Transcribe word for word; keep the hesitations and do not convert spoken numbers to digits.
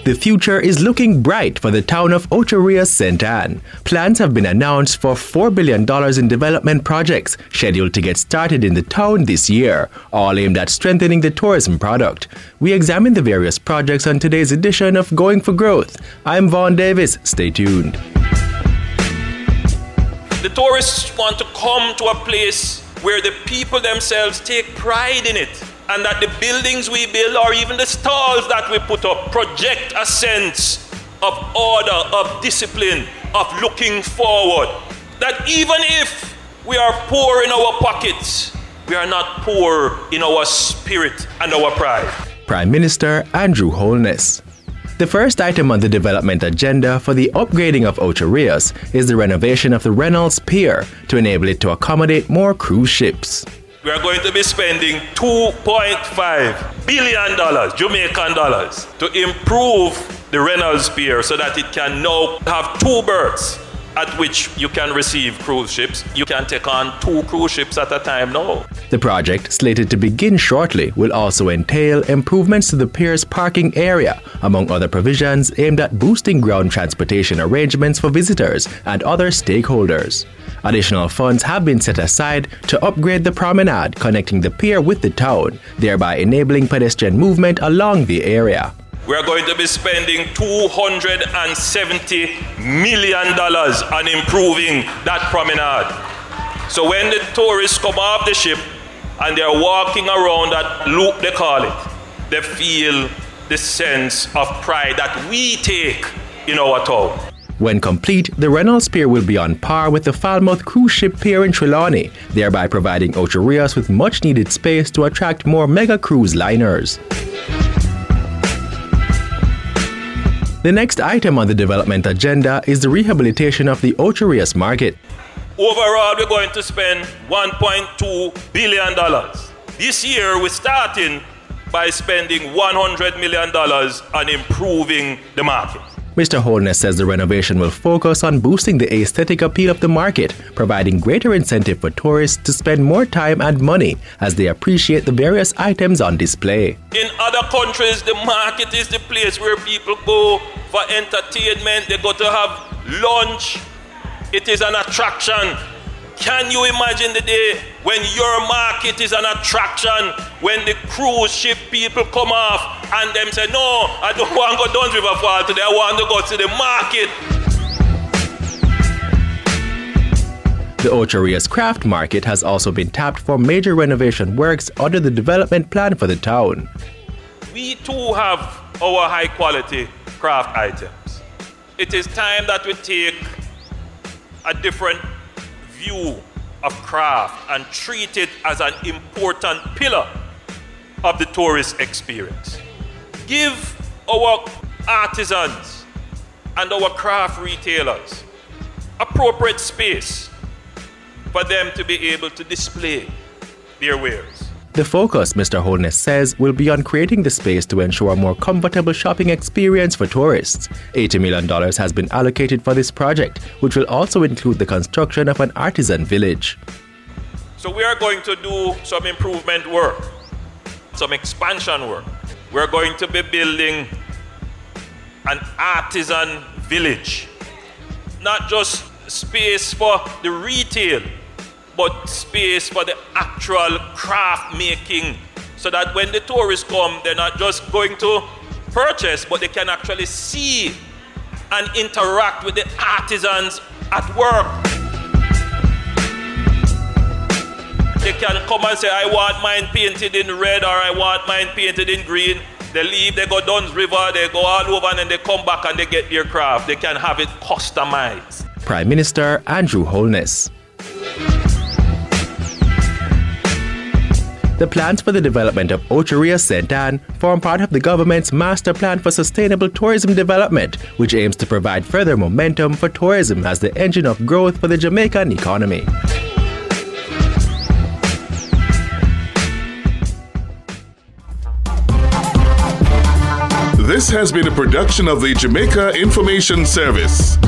The future is looking bright for the town of Ocho Rios, Saint Ann. Plans have been announced for four billion dollars in development projects scheduled to get started in the town this year, all aimed at strengthening the tourism product. We examine the various projects on today's edition of Going for Growth. I'm Vaughn Davis. Stay tuned. The tourists want to come to a place where the people themselves take pride in it, and that the buildings we build or even the stalls that we put up project a sense of order, of discipline, of looking forward. That even if we are poor in our pockets, we are not poor in our spirit and our pride. Prime Minister Andrew Holness. The first item on the development agenda for the upgrading of Ocho Rios is the renovation of the Reynolds Pier to enable it to accommodate more cruise ships. We are going to be spending two point five billion dollars, Jamaican dollars, to improve the Reynolds Pier so that it can now have two berths at which you can receive cruise ships. You can take on two cruise ships at a time now. The project, slated to begin shortly, will also entail improvements to the pier's parking area, among other provisions aimed at boosting ground transportation arrangements for visitors and other stakeholders. Additional funds have been set aside to upgrade the promenade connecting the pier with the town, thereby enabling pedestrian movement along the area. We are going to be spending two hundred seventy million dollars on improving that promenade. So when the tourists come off the ship and they are walking around that loop, they call it, they feel the sense of pride that we take in our town. When complete, the Reynolds Pier will be on par with the Falmouth cruise ship pier in Trelawney, thereby providing Ocho Rios with much needed space to attract more mega cruise liners. The next item on the development agenda is the rehabilitation of the Ocho Rios market. Overall, we're going to spend one point two billion dollars. This year, we're starting by spending one hundred million dollars on improving the market. Mister Holness says the renovation will focus on boosting the aesthetic appeal of the market, providing greater incentive for tourists to spend more time and money as they appreciate the various items on display. In other countries, the market is the place where people go for entertainment, they go to have lunch. It is an attraction. Can you imagine the day when your market is an attraction, when the cruise ship people come off and them say, no, I don't want to go down River Fall today, I want to go to the market. The Ocho Rios Craft Market has also been tapped for major renovation works under the development plan for the town. We too have our high quality craft items. It is time that we take a different view of craft and treat it as an important pillar of the tourist experience. Give our artisans and our craft retailers appropriate space for them to be able to display their wares. The focus, Mister Holness says, will be on creating the space to ensure a more comfortable shopping experience for tourists. eighty million dollars has been allocated for this project, which will also include the construction of an artisan village. So we are going to do some improvement work, some expansion work. We're going to be building an artisan village, not just space for the retail, but space for the actual craft making, so that when the tourists come, they're not just going to purchase, but they can actually see and interact with the artisans at work. They can come and say, I want mine painted in red, or I want mine painted in green. They leave, they go Duns River, they go all over, and then they come back and they get their craft. They can have it customized. Prime Minister Andrew Holness. The plans for the development of Ocho Rios Saint Ann form part of the government's Master Plan for Sustainable Tourism Development, which aims to provide further momentum for tourism as the engine of growth for the Jamaican economy. This has been a production of the Jamaica Information Service.